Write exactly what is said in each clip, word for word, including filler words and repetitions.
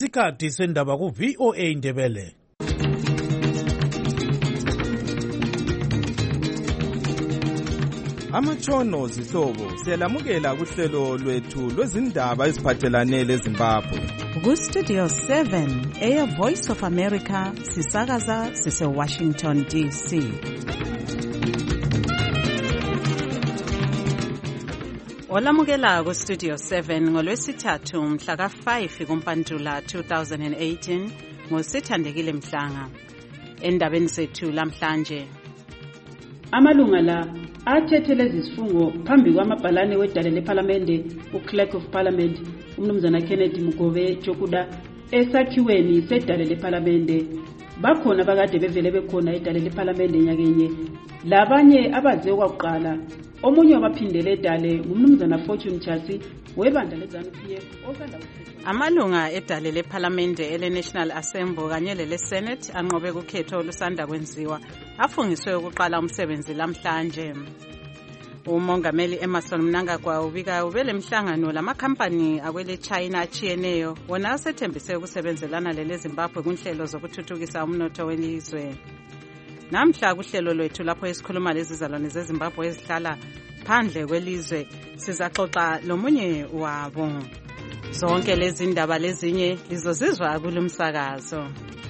Isikhathi sendaba ku V O A Indebele. Amatshono zihlobo siyalamukela kuhlelo lwethu lwezindaba eziphathelane leZimbabwe. Ku Studio seven eya Voice of America sisakaza sise Washington D C. Olamukela ku Studio seven ngolwesithathu mhla ka five kuMpandula two thousand eighteen ngosithandekile Mhlanga. Endabeni zethu lamhlanje, amalunga la athethele izifungo phambi kwamabhalane wedale leParliamente uClerk of Parliament umnumzana Kennedy Mugobe Chokuda esakhiweni sedale leParliamente. Bakhona bakade bevele bekhona edale leParliamente nyakenye, labanye abaze kwakuqala. Omunye wabaphindele edale ngumnumzana Fortune Chasi webandla leZANU P F osanda ukhetho. Amalunga edale leParliamente ele National Assembly kanye lele Senate anqobe kukhetho olusanda kwenziwa afungiswe ukuqala umsebenzi lamhlanje. Umongameli Emmerson Mnangagwa ubika ubele mhlangano lamakhampani akwele China achiyeneyo wona asethembise ukusebenzelana lele Zimbabwe kunhlelo zokuthuthukisa umnotho welizwe. Namhla kuhlelo lwethu lapho esikhuluma lezizalwane zeZimbabwe ezihlala phandle kwelizwe sizaxoxa lomunye wabo. Zonke lezi ndaba lezinye lizozizwa kulumsakazo.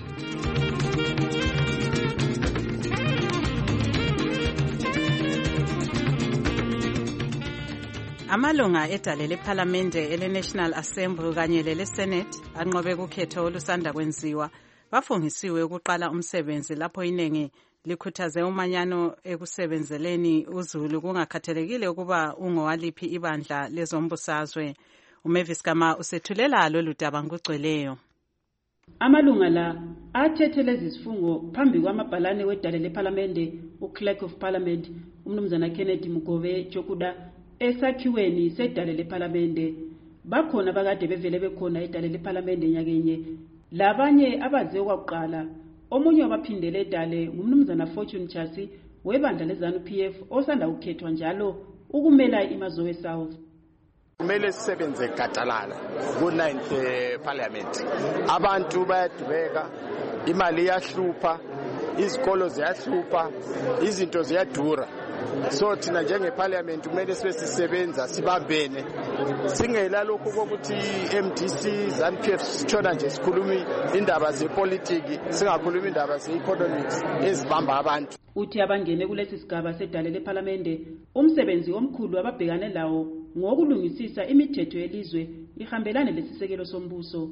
Amalunga edale leParliamente ele National Assembly kanye lele Senate anqobe kukhetho olusanda kwenziwa bafungisiwe ukuqala umsebenzi lapho inengi likhuthaze umanyano ekusebenzeleni uZulu kungakhathalekile ukuba ungowaliphi ibandla lezombusazwe. uMavis Kama usethulela lolu daba ngugcweleyo. Amalunga la athethele izifungo phambi kwamabhalane wedale leParliamente uClerk of Parliament umnumzana Kennedy Mugobe Chokuda esakhiweni sedale leParliamente. Bakhona bakade bevele bekhona edale leParliamente nyakenye, labanye abaze kwakuqala. Omunye wabaphindele edale ngumnumzana Fortune Chasi webandla leZANU P F osanda ukhethwa njalo ukumela iMazowe South. Kumele sisebenze gatalala ku ninth Parliament. Abantu bayadubeka, imali iyahlupa, izikolo ziyahlupha, izinto ziyadura. So thina njengeParliament kumele sibe sisebenza sibambene. Singela lokho kokuthi M D C ZANU P F sitshona nje sikhuluma indaba zepolitiki, singakhuluma indaba zeeconomics ezibamba abantu. Uthi abangene kulesi sigaba sedale leParliamente umsebenzi omkhulu ababhekane lawo ngokulungisisa imithetho yelizwe ihambelane lesisekelo sombuso.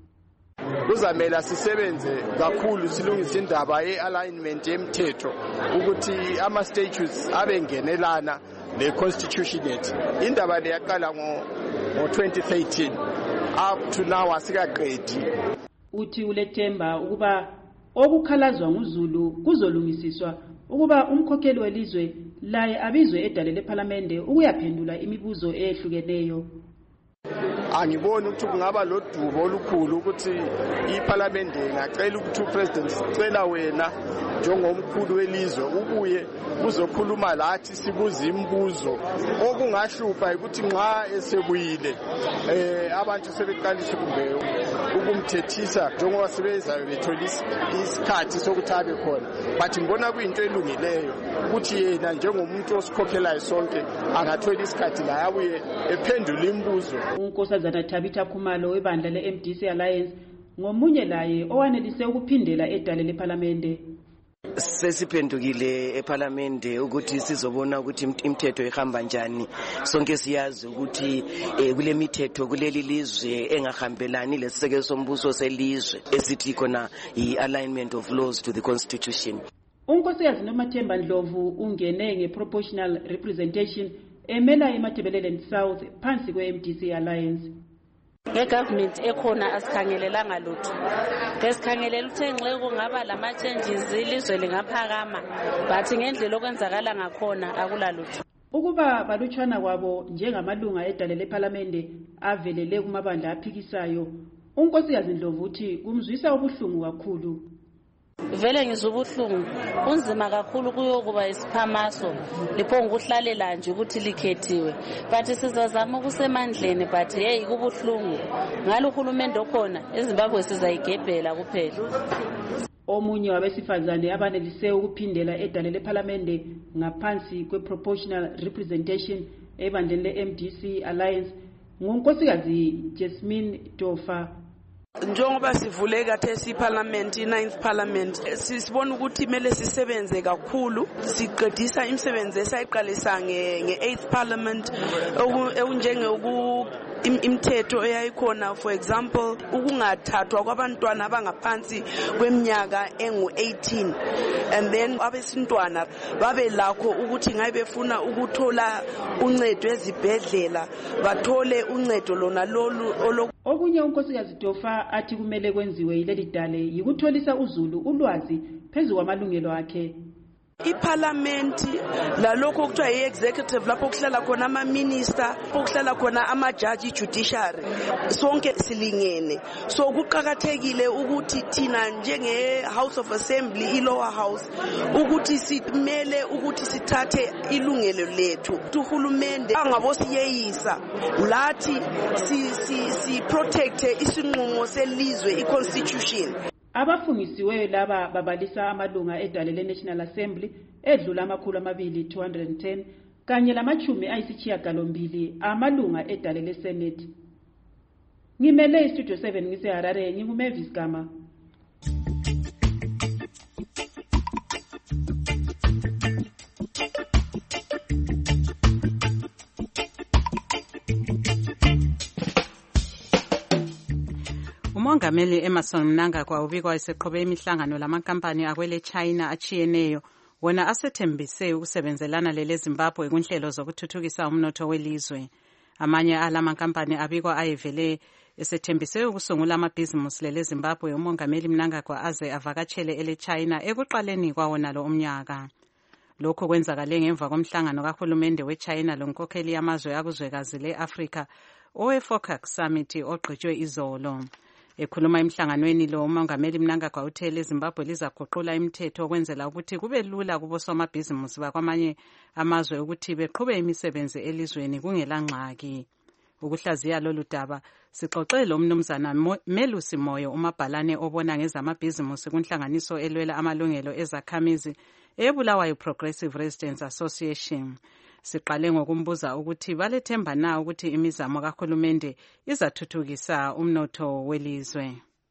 Kuzamela sisebenze kakhulu silungisa indaba ye-alignment yemthetho ukuthi ama-statutes abengenelana ne-constitution yethu. Indaba le yaqala ngo twenty thirteen up to now asikaqedi. Uthi ulethemba ukuba okukhalazwa nguZulu kuzolungisiswa ukuba umkhokheli welizwe laye abizwe edale leParliamente ukuyaphendula imibuzo ehlukeneyo. Angiboni ukuthi kungaba lodubo olukhulu ukuthi iParliament ingacela ukuthi uPresident sicela wena njengomkhulu welizwe ubuye uzokhuluma lathi sibuza imibuzo okungahlupha ukuthi nxa esebuyile eh abantu sebeqalisa kumbe ukumthethisa njengoba sebezayo bethola isikhathi sokuthi abe khona. But ngibona kuyinto elungileyo ukuthi yena njengomuntu osikhokhelayo sonke angathola isikhathi la abuye ephendula imibuzo. uNkosazana Tabitha Khumalo webandla le-M D C Alliance ngomunye laye owanelise ukuphindela edale leParliamente. Sesiphendukile eParliamente ukuthi sizobona ukuthi imithetho ihamba njani. Sonke siyazi ukuthi kule mithetho kuleli lizwe engahambelani lesisekelo sombuso selizwe esithi khona i-alignment of laws to the constitution. uNkosikazi Nomathemba Ndlovu ungene nge-proportional representation emela iMatabeleland South phansi kwe-M D C Alliance. Ngegovernment ekhona asikhangelelanga lutho. Ngesikhangelela ukuthi ngenxa kungaba lama changes ilizwe lingaphakama, but ngendlela okwenzakala ngakhona akula lutho. Ukuba balutshwana kwabo njengamalunga edale leParliamente avelele kumabandla aphikisayo, uNkosikazi Ndlovu uthi kumzwisa ubuhlungu kakhulu. vele ngizubuhlungu kunzima kakhulu kuyokuba isiphamaso liphonga ukuhlalela nje ukuthi likhethiwe but sizazama ukusemandleni but hey kubuhlungu ngalo uhulumende okhona eZimbabwe sizayigebhela kuphela. Omunye wabesifazane abanelise ukuphindela edale lePhalamende ngaphansi kwe-proportional representation ebandleni le-M D C Alliance ngunkosikazi Jasmine Dofa. Njengoba sivule kathesi iParliament i-ninth Parliament sisibona ukuthi kumele sisebenze kakhulu siqedisa imisebenzi esayiqalisa nge-eighth Parliament okunjenge uku imithetho eyayikhona for example ukungathathwa kwabantwana abangaphansi kweminyaka engu eighteen and then abesintwana babe lakho ukuthi ngabe befuna ukuthola uncedo ezibhedlela bathole uncedo lona lolu. Okunye unkosikazi Dofa athi kumele kwenziwe yileli dale yikutholisa uZulu ulwazi phezu kwamalungelo akhe. iParliament lalokho okuthiwa i-executive lapho kuhlala khona ama-minister lapho kuhlala khona ama-judge judiciary sonke silingene so kuqakathekile ukuthi thina njenge-House of Assembly i-lower house ukuthi simele ukuthi sithathe ilungelo lethu uhulumende angabosiyeyisa lathi si-protecte isinqumo selizwe i-constitution. Abafungisiweyo laba babalisa amalunga edale le-National Assembly edlula amakhulu amabili two hundred ten kanye lamachumi ayisishiyagalombili amalunga edale le-Senate. Ngimele iStudio seven ngiseHarare nginguMavis Gama. Umongameli Emmerson Mnangagwa ubikwa eseqhobe imihlangano lamankampani akwele China achiyeneyo wona asethembise ukusebenzelana lele Zimbabwe kunhlelo zokuthuthukisa umnotho welizwe. Amanye alamankampani abikwa ayevele esethembise ukusungula amabhizimusi lele Zimbabwe umongameli Mnangagwa aze avakatshele ele China ekuqaleni kwawona lo umnyaka. Lokho kwenzakale ngemva komhlangano kahulumende weChina lonkokheli yamazwe akuzwekazi leAfrika owe-FOCAC Summit ogqitshwe izolo. Ekhuluma emhlanganweni lo umongameli Mnangagwa uthe leZimbabwe lizaguqula imithetho okwenzela ukuthi kube lula kubosomabhizimusi bakwamanye amazwe ukuthi beqhube imisebenzi elizweni kungelangxaki. Ukuhlaziya lolu daba sixoxe lo mnumzana Melusi Moyo umabhalane obona ngezamabhizimusi kunhlanganiso elwela amalungelo ezakhamizi eBulawayo Progressive Residents Association. Siqale ngokumbuza ukuthi balethemba na ukuthi imizamo kahulumende izathuthukisa umnotho welizwe.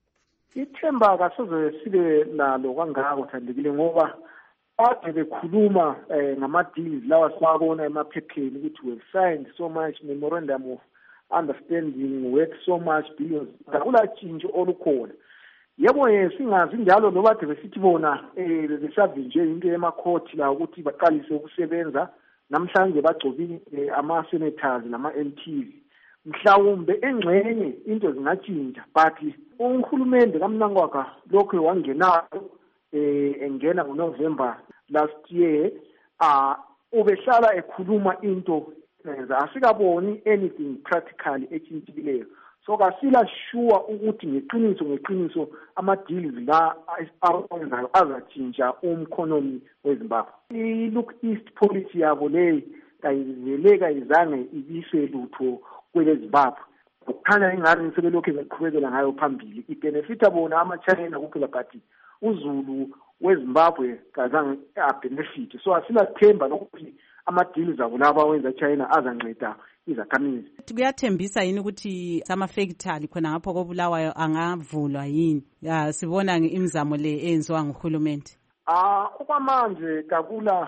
Ithemba kasoze sibe nalo kangako thandekile ngoba ade bekhuluma ngama-deals lawa siwabona emaphepheni ukuthi we signed so much memorandum of understanding worth so much billions. Kula tshintsho olukhona. Yebo singazi njalo loba ade besithi bona besavinje into emakhoti la ukuthi baqalise ukusebenza. Namhlanje bagcobile ama-senators nama-M Ps mhlawumbe engxenye into zingatshintsha but uhulumende kaMnangagwa lokho wangenayo engena ngoNovember last year ah ubehlala ekhuluma into enza asikaboni anything practically etshintshileyo so kasila sure ukuthi ngeqiniso ngeqiniso ama-deals la awenzayo azatshintsha umkhonomi weZimbabwe. I-Look East policy yabo le kayivele kayizange ibise lutho kwele Zimbabwe. Kukhanya ingani sebelokhu beqhubekela ngayo phambili. Ibenefita bona ama-China kuphela but uZulu weZimbabwe kazange abenefit. So asila themba lokuthi ama-deals abo laba wenza China azanceda izakhamizi. Kuyathembisa yini ukuthi ama-factory khona ngapho koBulawayo angavulwa yini? Ya sibona imizamo le enziwa nguhulumende. Ah okwamanje kakula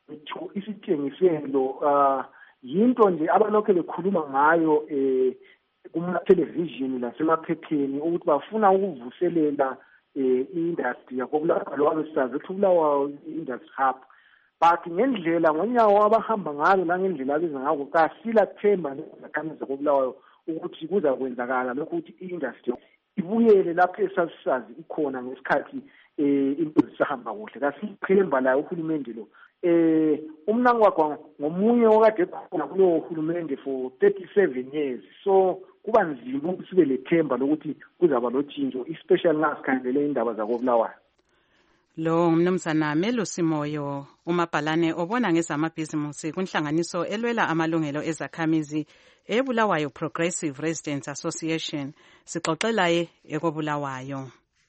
isitshengiselo ah yinto nje abalokho bekhuluma ngayo eh kuma television lasemaphepheni ukuthi bafuna ukuvuselela eh industry yakoBulawayo sisazi ukuthi uBulawayo industry hub but ngendlela ngonyawo abahamba ngalo la ngendlela abiza ngako kasila themba lezakhamizi zakoBulawayo ukuthi kuza kwenzakala lokho ukuthi i-industry ibuyele lapho esasisazi ikhona ngesikhathi eh into zisahamba kuhle kasithemba la uhulumende lo eh uMnangagwa ngomunye okade khona kulo uhulumende for thirty-seven years so kuba nzima ukuthi sibe lethemba lokuthi kuzaba lotshintsho especially ngasikhandele indaba zakoBulawayo. Lo mnumzana Melusi Moyo, umabhalane obona ngezamabhizimusi kunhlanganiso elwela amalungelo ezakhamizi eBulawayo Progressive Residents Association. Sixoxelaye ekobulawayo.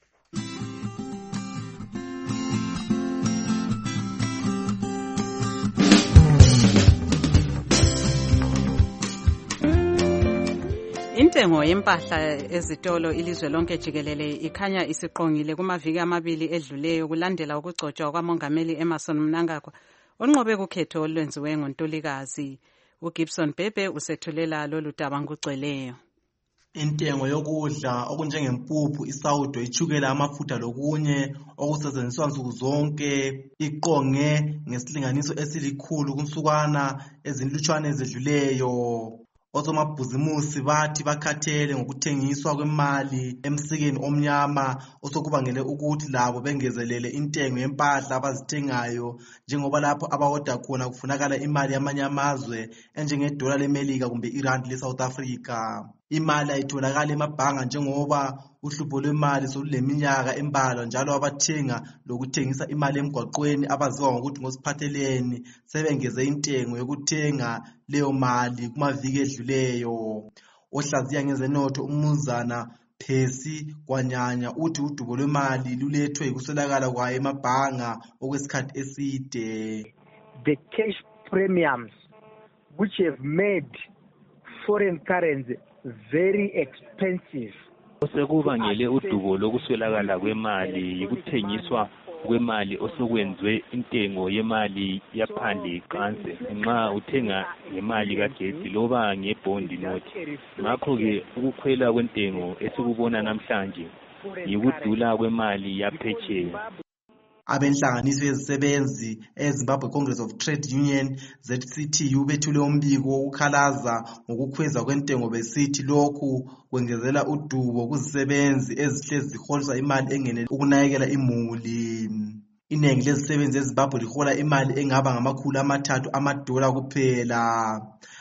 Intengo yempahla ezitolo ilizwe lonke jikelele ikhanya isiqongile kumaviki amabili edluleyo kulandela ukugcotshwa kwamongameli Emmerson Mnangagwa onqobe kukhetho olwenziwe ngoNtulikazi. uGibson Bebe usethulela lolu daba ngugcweleyo. Intengo yokudla okunjengempuphu, isawudo, ichukela, amafutha lokunye okusetshenziswa nsuku zonke iqonge ngesilinganiso esilikhulu kunsukwana ezinlutshwane ezedluleyo. Osomabhizimusi bathi bakhathele ngokuthengiswa kwemali emsikeni omnyama osokubangele ukuthi labo bengezelele intengo yempahla abazithengayo, njengoba lapho abawoda khona kufunakala imali yamanye amazwe enjengedola leMelika kumbe irandi leSouth Africa. Imali ayitholakala emabhanga njengoba uhlupho lwemali soluleminyaka embalwa, njalo abathenga lokuthengisa imali emgwaqweni abaziwa ngokuthi ngosiphatheleni sebengeze intengo yokuthenga leyo mali kumaviki edluleyo. Ohlaziya ngezenotho umnumzana Phesi Kwanyanya uthi udubo lwemali lulethwe yikuswelakala kwayo emabhanga okwesikhathi eside. The cash premiums which have made foreign currency very expensive. Osekubangele udubo lokuswelakala kwemali yikuthengiswa kwemali osokwenziwe intengo yemali yaphandle iqanse nxa uthenga ngemali kagesi loba ngebhondi nothi. Ngakho-ke ukukhwela kwentengo esikubona namhlanje yikudula kwemali yaphetsheya. Abenhlanganiso yezisebenzi eZimbabwe Congress of Trade Union Z C T U bethule umbiko wokukhalaza ngokukhweza kwentengo besithi lokhu kwengezela udubo kuzisebenzi ezihlezi ziholisa imali engenele ukunakekela imuli. Inengi lezisebenzi eZimbabwe lihola imali engaba ngamakhulu amathathu amadola kuphela.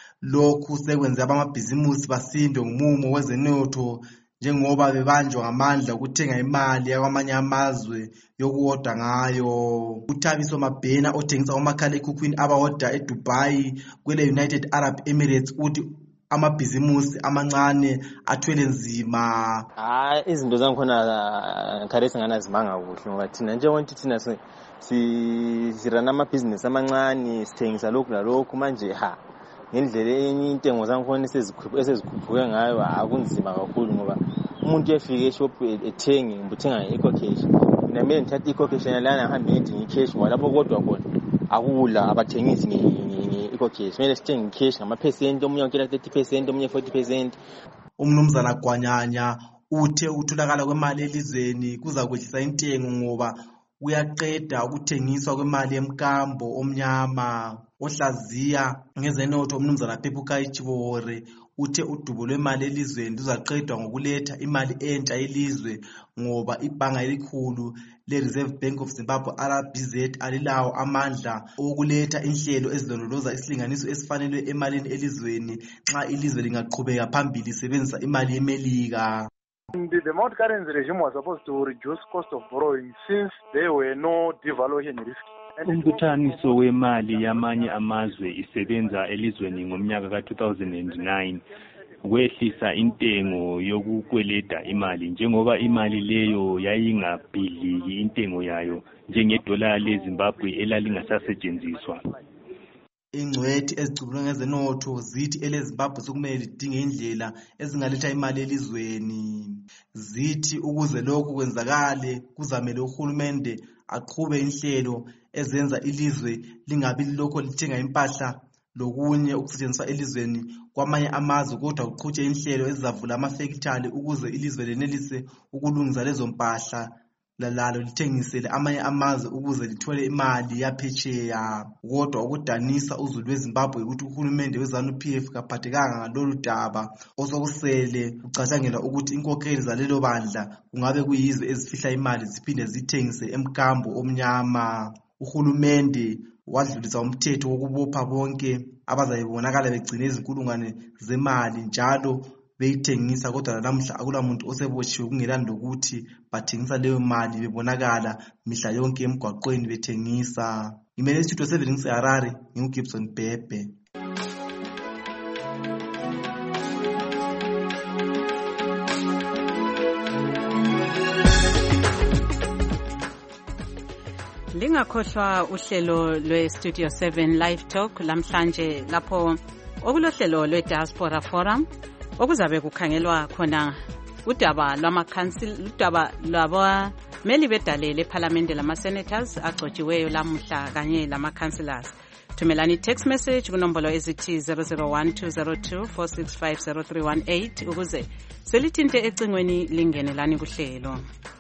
Lokhu sekwenze abamabhizimusi basindwe ngumumo wezenotho njengoba bebanjwa ngamandla ukuthenga imali yakwamanye amazwe yokuwoda ngayo. uThabiso Mabhena othengisa umakhala ekhukhwini abawoda eDubai kwele United Arab Emirates uthi amabhizimusi amancane athwele nzima. Hayi, izinto zangikhona kharesi nganazimanga kuhle ngoba thina njengokuthi thina sirana amabhizinisi amancane sithengisa lokhu lalokhu manje ha ngendlela enye intengo zangikhona esezikhuphuke ngayo akunzima kakhulu ngoba umuntu efike eshop ethenge ngibuthenga eco cash. Mina manje ngithatha eco cash lana ngihambe ngidinga icash ngoba lapho kodwa khona akula abathengisi nge-eco cash. Kumele sithenge cash ngamaphesenti, omunye ukela thirty percent, omunye forty percent. Umnumzana Gwanyanya uthe ukutholakala kwemali elizweni kuza kwehlisa intengo ngoba kuyaqeda ukuthengiswa kwemali emkambo omnyama. Ohlaziya ngezenotho umnumzana Pepukai Chibore uthe udubo lwemali elizweni luzaqedwa ngokuletha imali entsha elizwe ngoba ibhanga elikhulu le-Reserve Bank of Zimbabwe R B Z alilawo amandla okuletha inhlelo ezilondoloza isilinganiso esifanelwe emalini elizweni nxa ilizwe lingaqhubeka phambili lisebenzisa imali yeMelika. The, the Mount currency regime was supposed to reduce cost of borrowing since there were no devaluation risk. Umbuthaniso wemali yamanye amazwe isebenza elizweni ngomnyaka ka two thousand nine kwehlisa intengo yokukweleta imali njengoba imali leyo yayingabhiliki intengo yayo njengedola leZimbabwe elalingasasetshenziswa. Ingcwethi ezicubulwe ngezenotho zithi eleZimbabwe sokumele lidinge indlela ezingaletha imali elizweni. Zithi ukuze lokhu kwenzakale kuzamele uhulumende aqhube inhlelo ezenza ilizwe lingabi lokho lithenga impahla lokunye ukusetshenziswa elizweni kwamanye amazwe, kodwa uqhuthe inhlelo ezizavula amafekithali ukuze ilizwe lenelise ukulungisa lezo mpahla lalalo lithengisele amanye amazwe ukuze lithole imali yaphetsheya. Kodwa ukudanisa uzulu weZimbabwe ukuthi uhulumende weZANU P F kaphathekanga ngalolu daba osokusele ucatshangelwa ukuthi inkokheli zalelo bandla kungabe kuyizwe ezifihla imali ziphinde zithengise emkambo omnyama. Uhulumende wadlulisa umthetho wokubopha bonke abazayibonakala begcine izinkulungwane zemali njalo beyithengisa, kodwa namhla akula muntu osebotshiwe kungelani lokuthi bathengisa leyo mali bebonakala mihla yonke emgwaqweni bethengisa. Ngimele isitudio seven ngiseHarare, nginguGibson Bhebhe. Lingakhohlwa uhlelo lwe-Studio seven Live Talk lamhlanje lapho okulohlelo lwe-Diaspora Forum okuzabe kukhangelwa khona udaba lwama-council udaba lwabameli bedale lephalamende lama-senators agcotshiweyo lamuhla kanye lama-councillors. Thumelani text message kunombolo ezithi zero zero one two zero two four six five zero three one eight ukuze selithinte ecingweni lingenelani kuhlelo.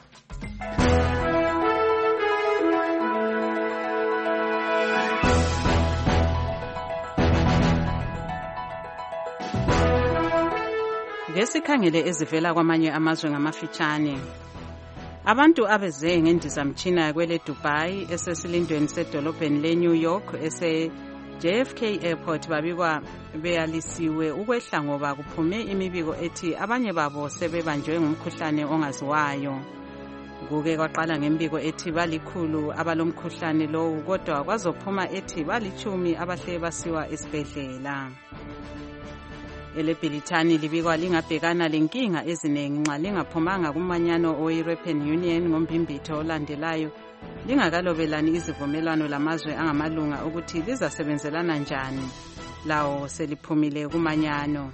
Ngesikhangele ezivela kwamanye amazwe ngamafitshane. Abantu abeze ngendizamtshina kwele Dubai esesilindweni sedolobheni le New York ese J F K Airport babikwa beyalisiwe ukwehla ngoba kuphume imibiko ethi abanye babo sebebanjwe ngumkhuhlane ongaziwayo. Kuke kwaqala ngembiko ethi balikhulu abalomkhuhlane lowo kodwa kwazophuma ethi balichumi abahle basiwa esibhedlela. Elebhilithani libikwa lingabhekana lenkinga eziningi nxa lingaphumanga kumanyano o-European Union ngombimbitho olandelayo lingakalobelani izivumelwano lamazwe angamalunga ukuthi lizasebenzelana njani lawo seliphumile kumanyano.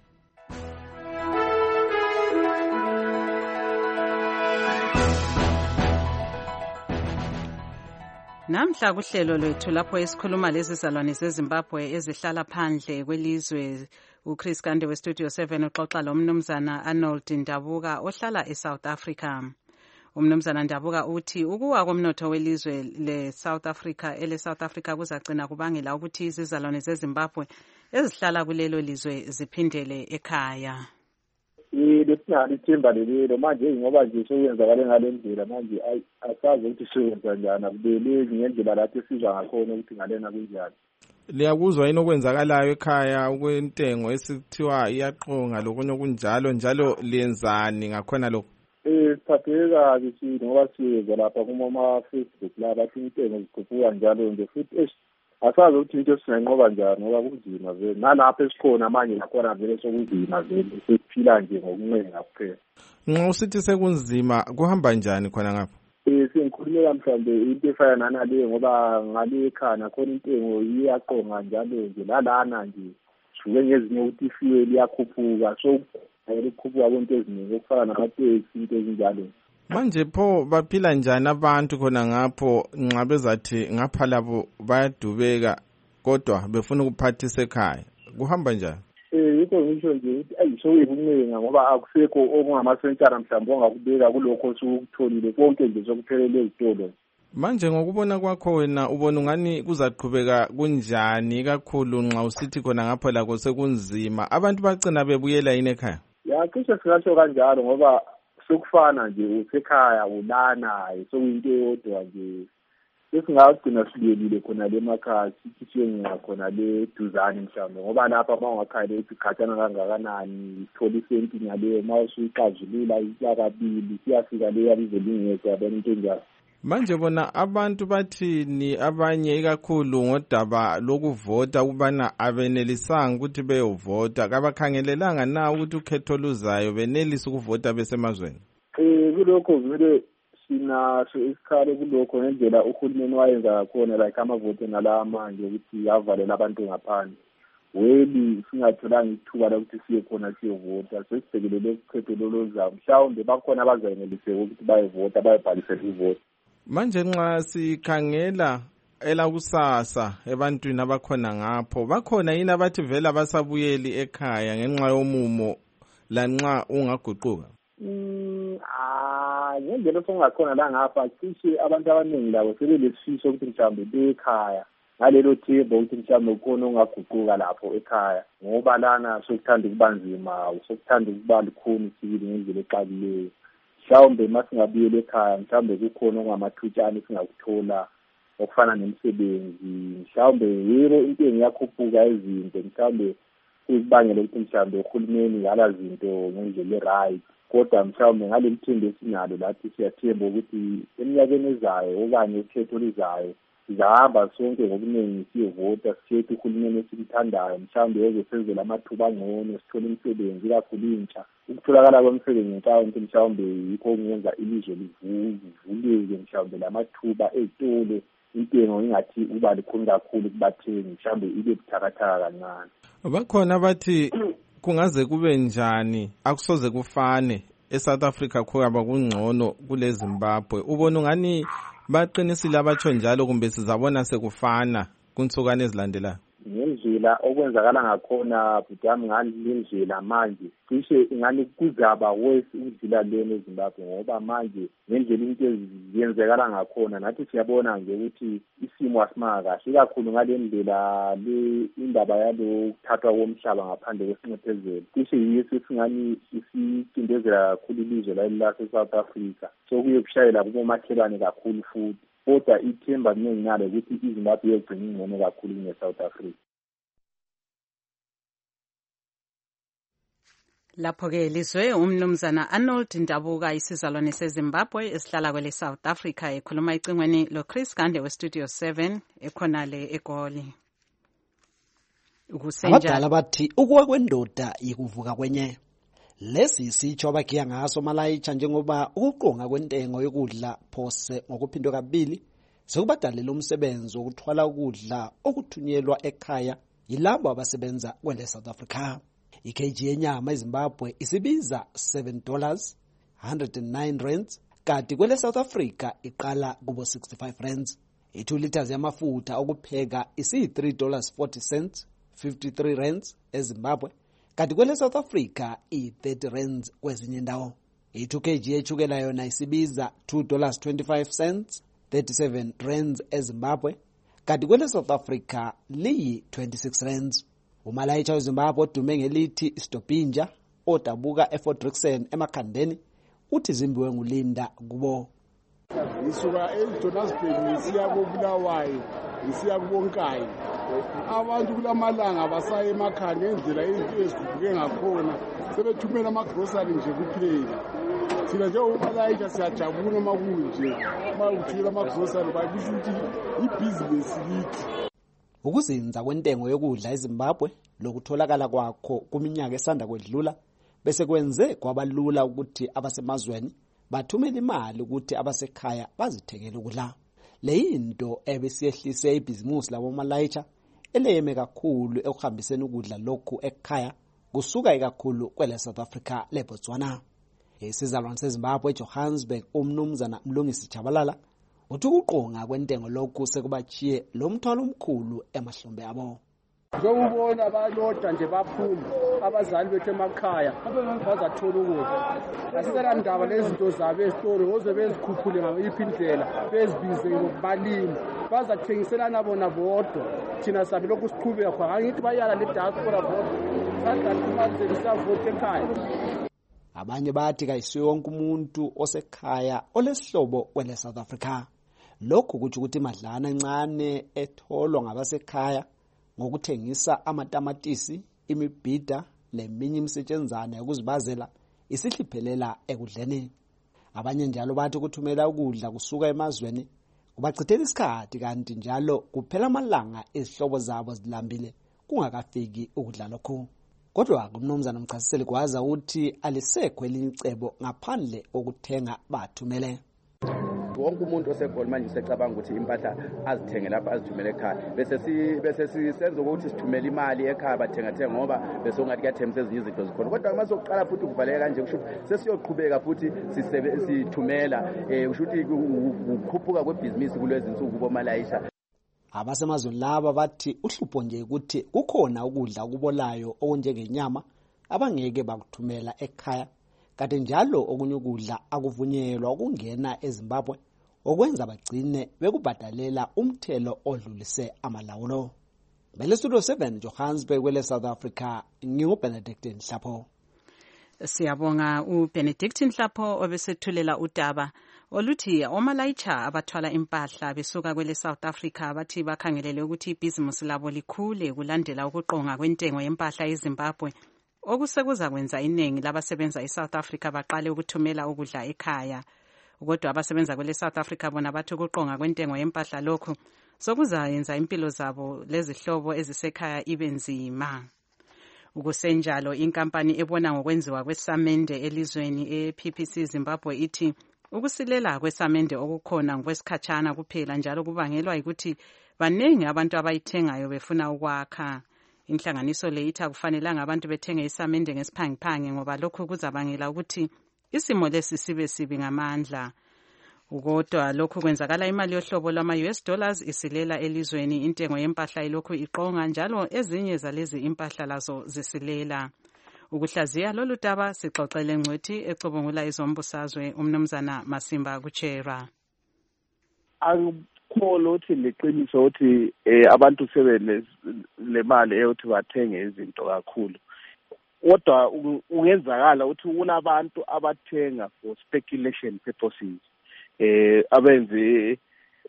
Namhla kuhlelo lwethu lapho esikhuluma lezizalwane zeZimbabwe ezihlala phandle kwelizwe uChris Gande weStudio seven uxoxa lomnumzana Arnold Ndabuka ohlala eSouth Africa. Umnumzana Ndabuka uthi ukuwa komnotho welizwe leSouth Africa eleSouth Africa kuzagcina kubangela ukuthi izizalwane zeZimbabwe ezihlala kulelo lizwe ziphindele ekhaya. Lesinalo ithemba lelo manje ngoba nje sokwenzakale ngalendlela manje asazi ukuthi siyenza njani akubelezi ngendlela lapho sizwa ngakhona ukuthi ngalena kunjani. Liyakuzwa yini okwenzakalayo ekhaya ukwentengo esithiwa iyaqonga lokunye okunjalo njalo liyenzani ngakhona lokho? Eh siphatheka kabi ngoba siyeza lapha kuma Facebook la bathi intengo zikhuphuka njalo nje futhi asazi ukuthi into singanqoba njani ngoba kunzima vele nalapha esikhona manje nakhona vele sokunzima vele siphila nje ngokuncenga kuphela. Nxa usithi sekunzima kuhamba njani khona ngapha? Eh sengikhulumela mhlambe into efana naleyo ngoba ngale ekhaya khona intengo iyaqonga njalo nje lalana nje shuke ngezinye ukuthi ifuel liyakhuphuka so ayikhuphuka konke eziningi okufana namateksi into ezinjalo. Manje pho baphila njani abantu khona ngapho nxa bezathi ngapha labo bayadubeka kodwa befuna ukuphathisa ekhaya kuhamba njani? Eh yikho ngisho nje ukuthi ayisho uyibuncenga ngoba akusekho okungamasentshana mhlawumbe ongakubeka kulokho sukutholile konke nje sokuphelela ezitolo. Manje ngokubona kwakho wena ubona ngani kuzaqhubeka kunjani kakhulu nxa usithi khona ngapho lakho sekunzima abantu bagcina bebuyela yini ekhaya? Ya cishe singasho kanjalo ngoba sokufana nje usekhaya ulana sokuyinto eyodwa nje sesingagcina sibuyelile khona le emakhaya sithishe ngakhona le duzane mhlawumbe ngoba lapha mawungakhaya lethi khatshana kangakanani ithola isenti ngaleyo mawusuyixazulula isiyakabili siyafika leyo yalizolingeza yabona into enjalo. Manje bona abantu bathini abanye ikakhulu ngodaba lokuvota ukubana abenelisanga ukuthi beyovota kabakhangelelanga na ukuthi ukhetho luzayo benelisa ukuvota besemazweni? Eh kulokho vele sinaso isikhalo kulokho ngendlela uhulumeni wayenza ngakhona like amavote nala manje ukuthi avalela abantu ngaphandle. Weli singatholanga ithuba lokuthi siye khona siyovota sesibhekelele ukhetho loluzayo mhlawumbe bakhona abazayenelise ukuthi bayevota bayebhalisele ivoti. Manje nxa sikhangela elakusasa ebantwini abakhona ngapho bakhona yini abathi vela basabuyeli ekhaya ngenxa yomumo lanxa ungaguquka? Mm ah ngendlela songakhona la ngapha cishe abantu abaningi labo sebelesifiso ukuthi mhlawumbe bekhaya ngalelo themba ukuthi mhlawumbe ukhona ongaguquka lapho ekhaya ngoba lana sokuthanda ukubanzima sokuthanda ukuba likhuni sibili ngendlela exabileyo. Mhlawumbe masingabuyele ekhaya mhlawumbe kukhona ongamathutshana singakuthola okufana nemisebenzi mhlawumbe yebo intengo yakhuphuka izinto mhlawumbe kuyibangela ukuthi mhlawumbe uhulumeni ngala zinto ngendlela e-right. Kodwa mhlawumbe ngale mthembo esinalo lathi siyathemba ukuthi eminyakeni ezayo okanye ukhetho oluzayo sizahamba sonke ngobuningi siyovota sikhethe uhulumeni esimthandayo, mhlawumbe ezosenzela amathuba angcono, sithole imisebenzi kakhulu intsha. Ukutholakala kwemisebenzi ngicabanga mhlawumbe yikho okungenza ilizwe livuleke, mhlawumbe lamathuba ezitolo intengo ingathi uba likhulu kakhulu kubathengi, mhlawumbe ibe buthakathaka kancane. Bakhona abathi kungaze kube njani akusoze kufane eSouth Africa khona kungcono kule Zimbabwe. Ubona ngani baqinisile abatsho njalo kumbe sizabona sekufana kunsukane ezilandelayo? Ngendlela okwenzakala ngakhona butami ngalendlela manje cishe ingani kuzaba worse indlela lena eZimbabwe, ngoba manje ngendlela into eziyenzekala ngakhona nathi siyabona nje ukuthi isimo asimanga kahle, kakhulu ngalendlela le indaba yalo kuthathwa komhlaba ngaphandle kwesinxephezelo. Cishe yiyo sesingani isicindezela kakhulu ilizwe lase South Africa, so kuye kushayela kubomakhelwane kakhulu futhi. Kodwa ithemba nginalo ukuthi iZimbabwe yogcina ingcono kakhulu kune South Africa. Lapho-ke lizwe umnumzana Arnold Ndabuka, isizalwane seZimbabwe esihlala kwele South Africa, ekhuluma icingweni lo Chris Gande weStudio seven ekhonale eGoli. Abadala bathi ukuwa kwendoda yikuvuka kwenye. Lesi sitsho abagiya ngaso Malayitsha njengoba ukuqonga kwentengo yokudla phose ngokuphindwe kabili sekubadalela umsebenzi wokuthwala ukudla okuthunyelwa ekhaya yilabo abasebenza kwele South Africa. I-kg yenyama eZimbabwe isibiza seven dollars one hundred nine rands, kanti kwele South Africa iqala kubo sixty-five rands. I-two liters yamafutha okupheka isi three dollars forty cents fifty-three rands eZimbabwe, kanti kwele South Africa i-thirty rands kwezinye indawo. I-two kg yechukela yona isibiza two dollars twenty-five cents thirty-seven rands eZimbabwe, kanti kwele South Africa liyi twenty-six rands. Umalayitsha weZimbabwe odume ngelithi Stopinja odabuka eFordrickson emakhandeni uthi zimbiwe ngulinda kubo. Ngisuka eJohannesburg ngisiya koBulawayo ngisiya kubonkayi. Abantu kulamalanga basaye emakhanda endlela izinto ezigubuke ngakhona sebethumela amagrosari nje kuphela. Thina nje umalayitsha siyajabula makunje uma uthula amagrosari babisho ukuthi ibusiness lithi. Ukuzinza kwentengo yokudla eZimbabwe lokutholakala kwakho kuminyaka esanda kwedlula bese kwenze kwabalula ukuthi abasemazweni bathumele imali ukuthi abasekhaya bazithengele ukudla. Le into ebesiyehlise ibhizimusi labo Malayitsha eleyeme kakhulu ekuhambiseni ukudla lokhu ekhaya kusuka ikakhulu kwele South Africa le Botswana. Isizalwane seZimbabwe eJohannesburg umnumzana Mlungisi Jabalala uthi ukuqonga kwentengo lokhu sekubachiye lo mthwalo omkhulu emahlombe abo. Ngokubona abaloda nje baphuma abazali bethu emakhaya bazathola ukudla. Asisela ndaba lezinto zabo esitolo ngoze bezikhuphule ngayiphi indlela bezibize ngokubalima bazathengiselana bona bodwa. Thina sabe lokhu siqhubeka khona angithi bayala le diaspora bodwa sadla imali zisavote ekhaya. Abanye bathi kayisiwe wonke umuntu osekhaya olesihlobo kwele South Africa. Lokhu kuthi ukuthi imadlana encane etholwa ngabasekhaya ngokuthengisa amatamatisi, imibhida leminye imisetshenzana yokuzibazela isihliphelela ekudleni. Abanye njalo bathi ukuthumela ukudla kusuka emazweni kubachithela isikhathi kanti njalo kuphela amalanga izihlobo zabo zilambile kungakafiki ukudla lokho. Kodwa umnumzana Mchasiseli kwaza uthi alisekho elinye icebo ngaphandle kokuthenga bathumele. Wonke umuntu osegoli manje usecabanga ukuthi impahla azithenge lapha azithumele ekhaya bese si bese sisenza ukuthi sithumele imali ekhaya bathenga thenga ngoba bese ungathi kuyathemisa ezinye izinto zikhona. Kodwa uma sokuqala futhi kuvaleka kanje kusho sesiyoqhubeka futhi sithumela eh kusho ukuthi ukukhuphuka kwebhizinisi kulezi insuku boMalayitsha. Abasemazweni laba bathi uhlupho nje ukuthi kukhona ukudla okubolayo okunjengenyama abangeke bakuthumela ekhaya, kanti njalo okunye ukudla akuvunyelwa ukungena eZimbabwe okwenza bagcine bekubhadalela umthelo odlulise amalawulo. Bele Studio seven Johannesburg kwele South Africa, nginguBenedict Nhlapho. Siyabonga uBenedict Nhlapho obesethulela udaba oluthi omalayitsha abathwala impahla besuka kwele South Africa bathi bakhangelele ukuthi ibhizimusi labo likhule kulandela ukuqonga kwentengo yempahla eZimbabwe okusekuza kwenza iningi labasebenza eSouth Africa baqale ukuthumela ukudla ekhaya. Kodwa abasebenza kwele South Africa bona bathi ukuqonga kwentengo yempahla lokhu sokuzayenza impilo zabo lezihlobo ezisekhaya ibe nzima. Ukusenjalo inkampani ebona ngokwenziwa kwesamende elizweni e-P P C Zimbabwe ithi ukusilela kwesamende okukhona ngokwesikhatshana kuphela njalo kubangelwa ukuthi baningi abantu abayithengayo befuna ukwakha. Inhlanganiso le ithi akufanelanga abantu bethenge isamende ngesiphangiphangi ngoba lokhu kuzabangela ukuthi isimo lesi sibe sibi ngamandla. Ukodwa lokhu kwenzakala imali yohlobo lwama U S dollars isilela elizweni intengo yempahla ilokhu iqonga njalo ezinye zalezi impahla lazo zisilela. Ukuhlaziya lolu daba sixoxele ngcwethi ecubungula izombusazwe umnumzana Masimba Kuchera. Akukho ukuthi liqiniso ukuthi abantu sebe le mali eyokuthi bathenge izinto kakhulu. Kodwa ungenzakala ukuthi kunabantu abathenga for speculation purposes. Eh abenze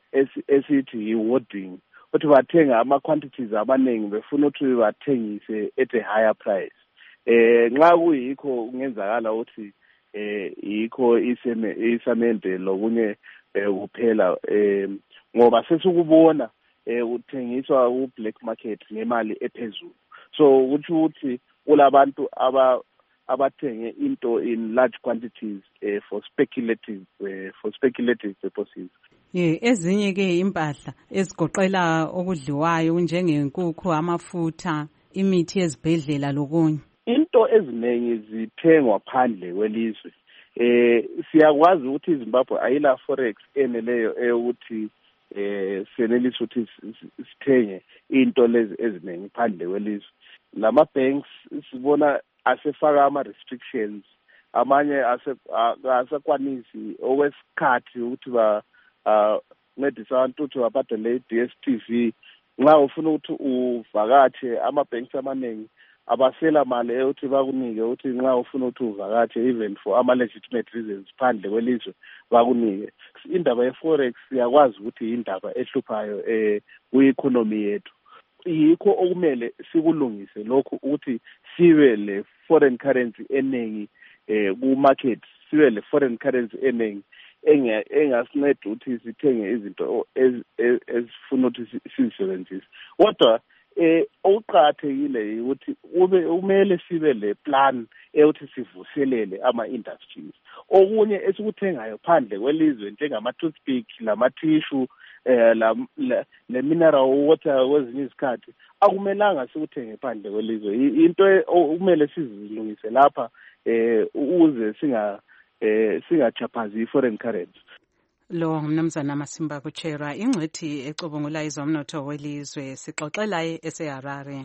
esithi hoarding ukuthi bathenga ama quantities abaningi befuna ukuthi bathengise at a higher price. Eh nxa kuyikho kungenzakala ukuthi eh yikho isamende lokunye kuphela eh ngoba sesikubona eh uthengiswa ku black market ngemali ephezulu. So ukuthi uthi kulabantu aba abathenge into in large quantities uh, for speculative uh, for speculative purposes. Ye ezinye ke impahla ezigoqela okudliwayo njengenkukhu, amafutha, imithi yezibhedlela lokunye. Into eziningi zithengwa phandle kwelizwe. Eh siyakwazi ukuthi iZimbabwe ayila forex eneleyo eyokuthi eh senelisa ukuthi sithenge into lezi eziningi phandle kwelizwe. Lama banks sibona asefaka ama restrictions amanye asakwanisi okwesikhathi ukuthi ba ncedisa abantu ukuthi babhadale D S T V nxa ufuna ukuthi uvakatshe ama banks amaningi abasela mali ukuthi bakunike ukuthi nxa ufuna ukuthi uvakatshe even for ama legitimate reasons phandle kwelizwe bakunike. Indaba ye forex siyakwazi ukuthi indaba ehluphayo eh ku-economy yethu. Yikho okumele sikulungise lokho ukuthi sibe le foreign currency eningi eh ku market, sibe le foreign currency eningi engasinceda ukuthi sithenge izinto ezifuna ukuthi sizisebenzise. Kodwa eh okuqhakathekile ukuthi ube kumele sibe le plan eyokuthi sivuselele ama industries. Okunye esikuthengayo phandle kwelizwe njengama toothpick lama tissue eh la le mineral water kwezinye izikhathi akumelanga sikuthenge phandle kwelizwe. Into okumele sizilungise lapha eh ukuze singa eh singachaphazi foreign currency. Lo mnumzana Masimba Kuchera ingcwethi ecubungula izomnotho welizwe sixoxela eSeharare.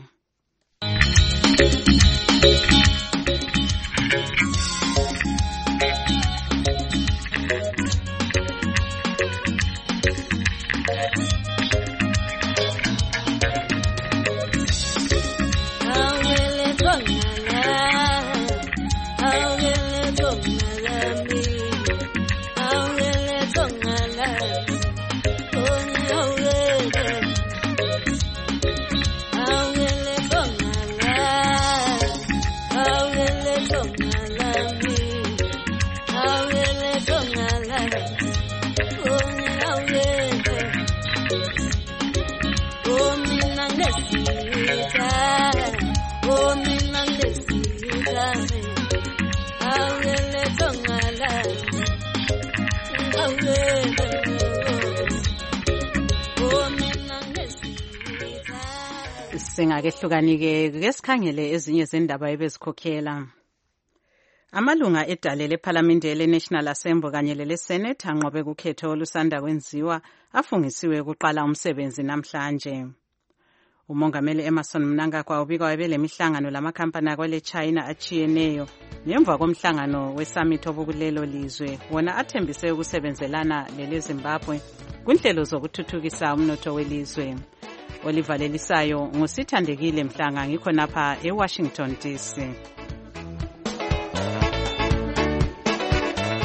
Singakehlukanike ke sikhangele ezinye zendaba ebezikhokhela. Amalunga edale lePhalamende leNational Assembly kanye leSenate anqobe kukhetho olusanda kwenziwa afungisiwe ukuqala umsebenzi namhlanje. Umongameli Emerson Mnangagwa ubika wabelemihlangano lamakhampani akwele China achiyeneyo ngemva komhlangano wesummit obukulelo lizwe wona athembise ukusebenzelana lele Zimbabwe kunhlelo zokuthuthukisa umnotho welizwe. Oliver Lelisayo ngusithandekile Mhlanga ngikho napha eWashington D C.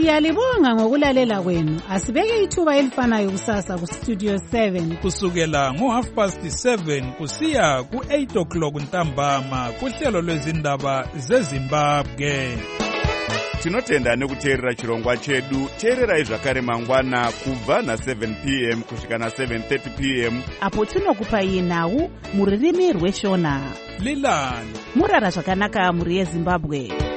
Siyalibonga ngokulalela kwenu. Asibeke ithuba elifanayo kusasa ku Studio seven kusukela ngo half past seven kusiya ku eight o'clock ntambama kuhlelo lwezindaba zeZimbabwe. Tinotenda nekuteerera chirongwa chedu. Teererai zvakare mangwana kubva na seven p m kusvika na seven thirty p m apo tinokupai nhau muririmi rweshona. Lilani murara zvakanaka muri yeZimbabwe.